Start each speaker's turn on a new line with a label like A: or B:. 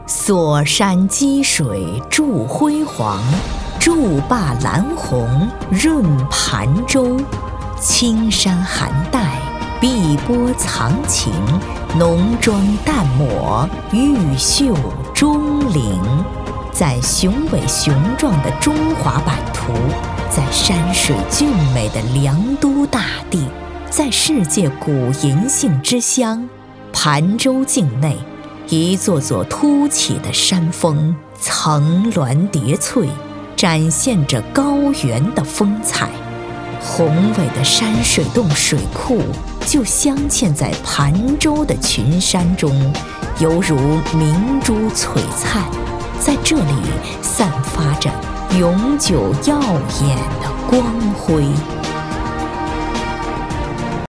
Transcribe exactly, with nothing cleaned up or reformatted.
A: 锁山积水铸辉煌，筑坝拦洪润盘舟。青山含黛，碧波藏情，浓妆淡抹，玉袖钟灵。在雄伟雄壮的中华版图，在山水俊美的良都大地，在世界古银杏之乡盘州境内，一座座凸起的山峰层峦叠翠，展现着高原的风采。宏伟的山水洞水库就镶嵌在盘州的群山中，犹如明珠璀璨，在这里散发着永久耀眼的光辉。